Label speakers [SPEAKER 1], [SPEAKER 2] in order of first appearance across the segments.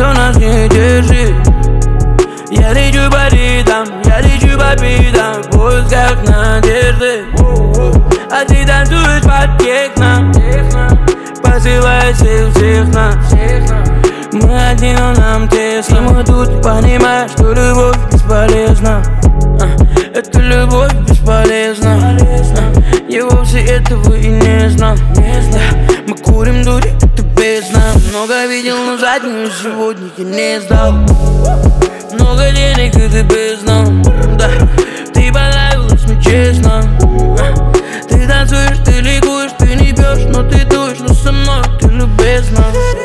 [SPEAKER 1] никто нас не держит. Я лечу по ритам, я лечу по битам, в поисках надежды. А ты танцуешь под техно, посылая всех нас. Мы одни, но нам тесно. И мы тут понимаем, что любовь бесполезна. Эта любовь бесполезна. Я вовсе этого и не знал. Мы курим дури, это бездна. Много видел, но заднюю сегодня я не сдал. Много денег, и ты бездна. Да, ты понравилась мне честно. Ты танцуешь, ты ликуешь, ты не пьешь, но ты точно со мной, ты любезна.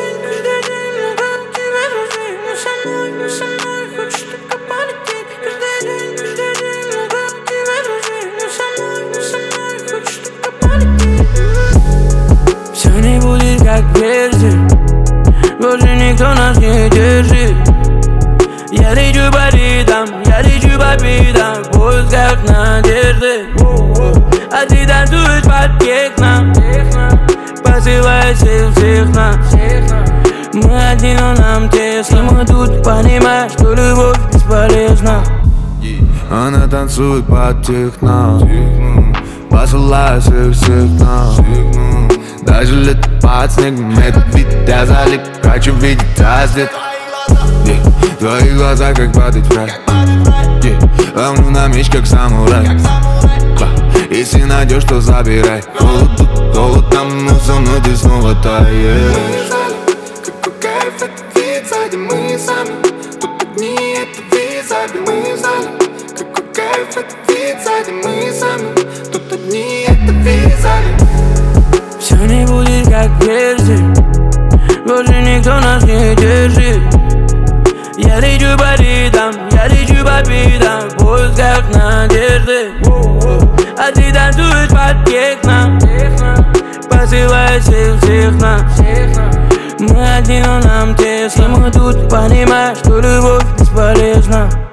[SPEAKER 1] Все не будет как прежде, больше никто нас не держит. Я лечу по ритам, я лечу по битам, в поисках надежды. А ты танцуешь под техно, посылая всех нас. Мы одни, но нам тесно. Мы тут понимаем, что любовь бесполезна.
[SPEAKER 2] Она танцует под техно, посылая всех нас. Даже летит под снегом, этот вид я залип. Хочу видеть рассвет. Твои глаза как падает в рай. Ловлю на меч как самурай. Если найдешь, то забирай. Холод тут, холод там, но со мной ты снова таешь.
[SPEAKER 3] Какой кайф этот вид, сзади мы сами. Тут одни, это вид, сзади мы в зале. Какой кайф этот вид, сзади мы сами. Тут одни, это вид, в зале.
[SPEAKER 1] Все не будет как прежде, больше никто нас не держит. Я лечу по ритам, я лечу по битам, в поисках надежды. А ты танцуешь под техно, посылая всех нас. Мы одни, но нам тесно. Мы тут понимаем, что любовь бесполезна.